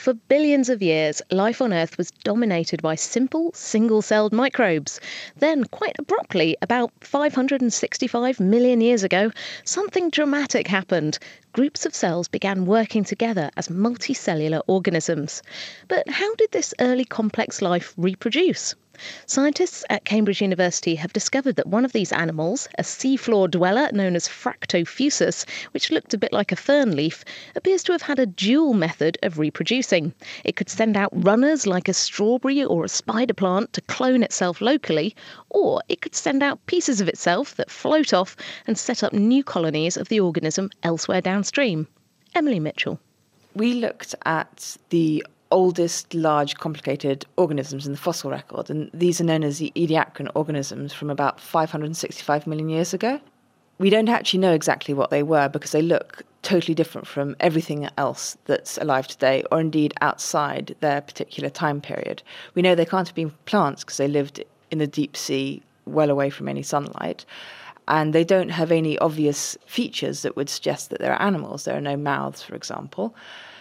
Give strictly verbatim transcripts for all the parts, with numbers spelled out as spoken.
For billions of years, life on Earth was dominated by simple, single-celled microbes. Then, quite abruptly, about five hundred sixty-five million years ago, something dramatic happened. Groups of cells began working together as multicellular organisms. But how did this early complex life reproduce? Scientists at Cambridge University have discovered that one of these animals, a seafloor dweller known as Fractophusus, which looked a bit like a fern leaf, appears to have had a dual method of reproducing. It could send out runners like a strawberry or a spider plant to clone itself locally, or it could send out pieces of itself that float off and set up new colonies of the organism elsewhere downstream. Emily Mitchell. We looked at the oldest large complicated organisms in the fossil record, and these are known as the Ediacaran organisms from about five hundred sixty-five million years ago. We don't actually know exactly what they were because they look totally different from everything else that's alive today, or indeed outside their particular time period. We know they can't have been plants because they lived in the deep sea well away from any sunlight, and they don't have any obvious features that would suggest that they're animals. There are no mouths, for example.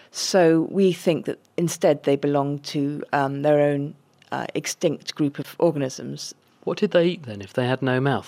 So we think that instead they belong to um, their own uh, extinct group of organisms. What did they eat then if they had no mouth?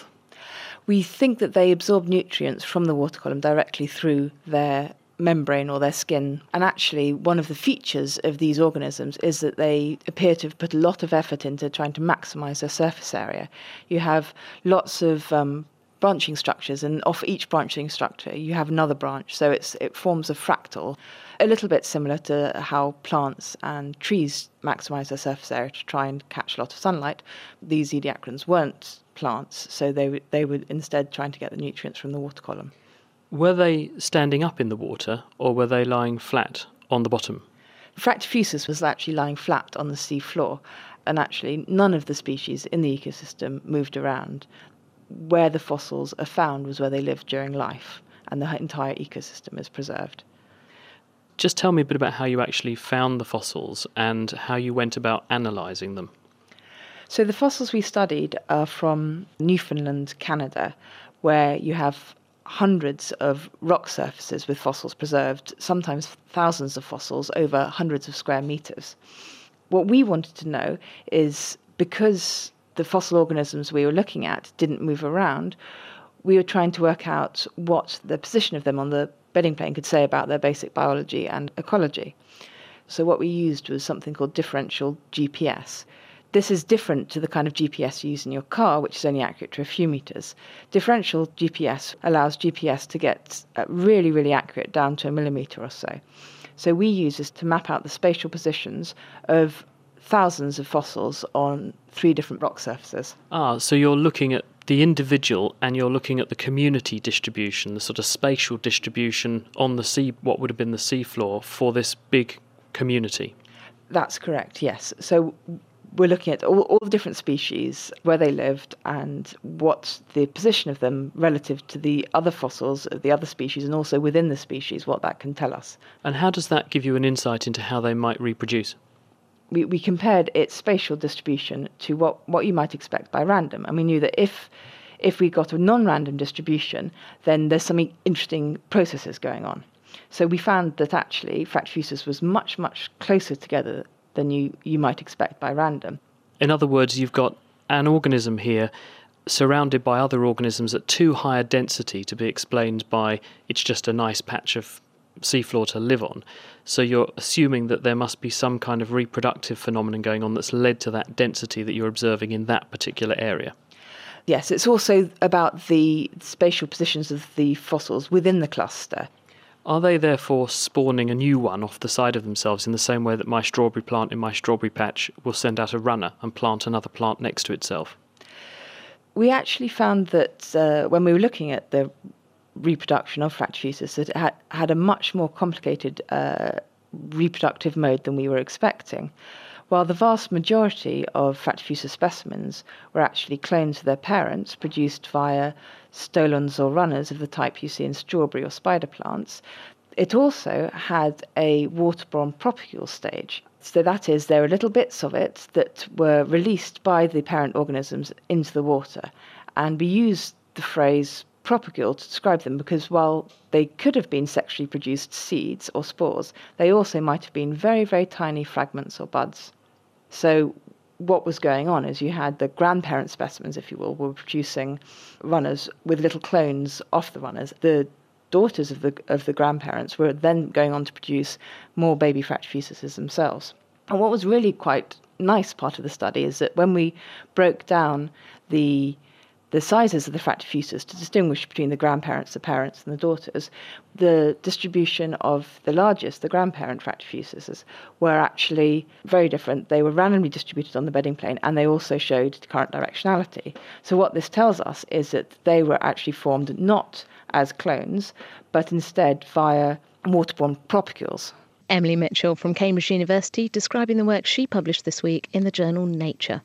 We think that they absorb nutrients from the water column directly through their membrane or their skin. And actually, one of the features of these organisms is that they appear to have put a lot of effort into trying to maximise their surface area. You have lots of um, branching structures, and off each branching structure you have another branch, so it's it forms a fractal, a little bit similar to how plants and trees maximise their surface area to try and catch a lot of sunlight. These Ediacarans weren't plants, so they they were instead trying to get the nutrients from the water column. Were they standing up in the water, or were they lying flat on the bottom? Fractophusus was actually lying flat on the sea floor, and actually none of the species in the ecosystem moved around. Where the fossils are found was where they lived during life, and the entire ecosystem is preserved. Just tell me a bit about how you actually found the fossils and how you went about analysing them. So the fossils we studied are from Newfoundland, Canada, where you have hundreds of rock surfaces with fossils preserved, sometimes thousands of fossils over hundreds of square metres. What we wanted to know is, because the fossil organisms we were looking at didn't move around, we were trying to work out what the position of them on the bedding plane could say about their basic biology and ecology. So what we used was something called differential G P S. This is different to the kind of G P S you use in your car, which is only accurate to a few metres. Differential G P S allows G P S to get uh, really, really accurate down to a millimetre or so. So we use this to map out the spatial positions of thousands of fossils on three different rock surfaces. Ah, so you're looking at the individual and you're looking at the community distribution, the sort of spatial distribution on the sea, what would have been the seafloor for this big community. That's correct, yes. So we're looking at all, all the different species, where they lived, and what the position of them relative to the other fossils of the other species, and also within the species, what that can tell us. And how does that give you an insight into how they might reproduce? We, we compared its spatial distribution to what, what you might expect by random. And we knew that if if we got a non-random distribution, then there's some interesting processes going on. So we found that actually Fractophusus was much, much closer together than you, you might expect by random. In other words, you've got an organism here surrounded by other organisms at too high a density to be explained by it's just a nice patch of seafloor to live on. So you're assuming that there must be some kind of reproductive phenomenon going on that's led to that density that you're observing in that particular area. Yes, it's also about the spatial positions of the fossils within the cluster. Are they therefore spawning a new one off the side of themselves in the same way that my strawberry plant in my strawberry patch will send out a runner and plant another plant next to itself? We actually found that uh, when we were looking at the reproduction of Fractophusus, that it had, had a much more complicated uh, reproductive mode than we were expecting. While the vast majority of Fractophusus specimens were actually clones of their parents, produced via stolons or runners of the type you see in strawberry or spider plants, it also had a waterborne propagule stage. So that is, there are little bits of it that were released by the parent organisms into the water. And we used the phrase propagule to describe them, because while they could have been sexually produced seeds or spores, they also might have been very, very tiny fragments or buds. So what was going on is you had the grandparent specimens, if you will, were producing runners with little clones off the runners. The daughters of the of the grandparents were then going on to produce more baby fractifususes themselves. And what was really quite nice part of the study is that when we broke down the the sizes of the fractifusus to distinguish between the grandparents, the parents, and the daughters, the distribution of the largest, the grandparent fractifususes, were actually very different. They were randomly distributed on the bedding plane, and they also showed current directionality. So what this tells us is that they were actually formed not as clones, but instead via waterborne propagules. Emily Mitchell from Cambridge University describing the work she published this week in the journal Nature.